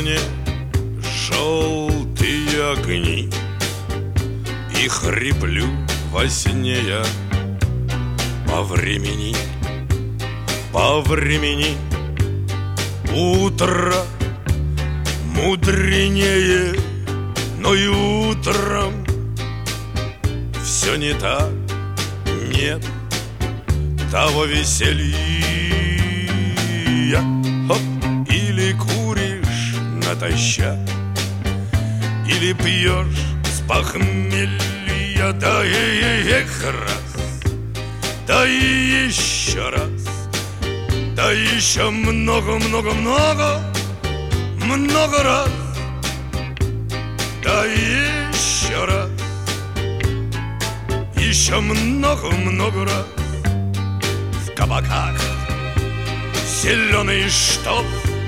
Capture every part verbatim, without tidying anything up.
мне желтые огни, и хриплю во сне я по времени, по времени. Утро мудренее, но и утром все не так, нет того веселья. Хоп. Или куришь натощак, или пьешь с похмелья. Да и эх раз, да и еще раз, да еще много-много-много, много раз, да еще раз, еще много-много раз. В кабаках зеленый штоф,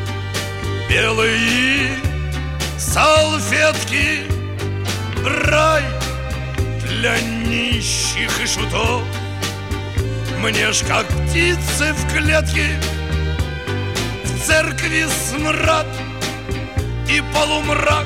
белые салфетки, рай для нищих и шутов. Мне ж как птицы в клетке, в церкви смрад и полумрак.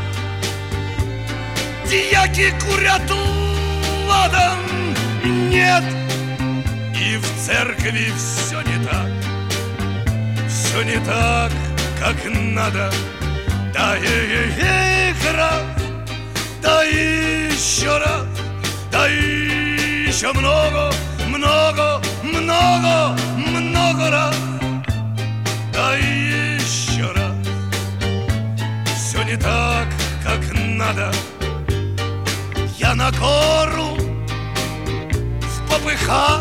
Дьяки курят ладан, нет, и в церкви все не так, все не так, как надо. Да эх раз, да еще раз, да еще много, много, много, много раз, да еще раз. Все не так, как надо. Я на гору в попыхах,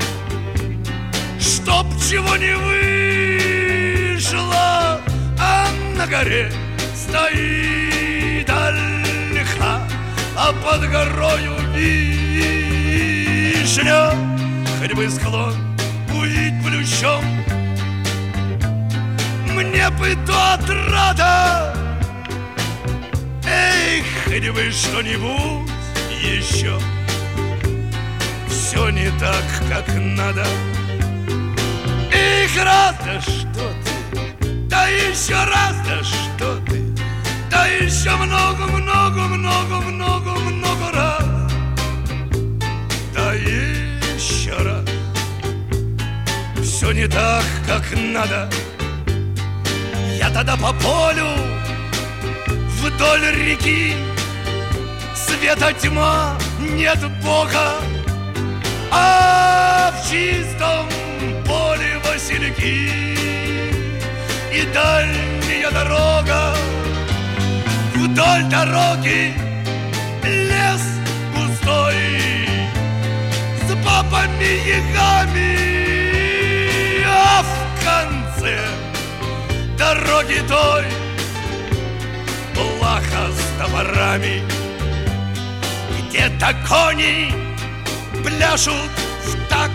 чтоб чего не вышло, а на горе стоит ольха, а под горою вишня. Хоть бы склон увидеть плющом, мне бы то отрада. Эй, хоть бы что-нибудь еще. Все не так, как надо. Эх, раз, да что ты, да еще раз, да что ты, да еще много-много-много-много-много раз, да еще раз. Все не так, как надо. Я тогда по полю вдоль реки, света тьма, нет Бога, а в чистом поле васильки и дальняя дорога. Вдоль дороги лес густой с бабами-ягами, а в конце дороги той плаха с топорами. Где-то кони пляшут в такт,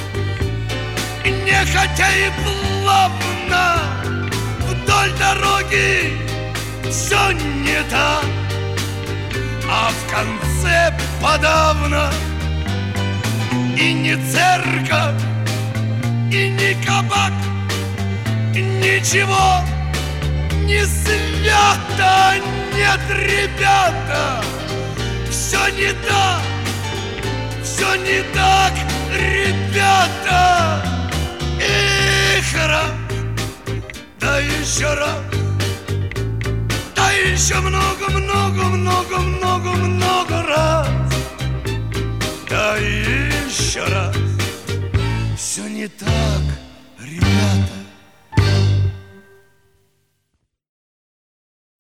нехотя и плавно. Вдоль дороги все не так, а в конце подавно и не церковь, и не кабак, ничего не свято. Нет, ребята, все не так, все не так, ребята. Эх, раз, да еще раз, да еще много-много-много-много-много раз, да еще раз. Все не так, ребята.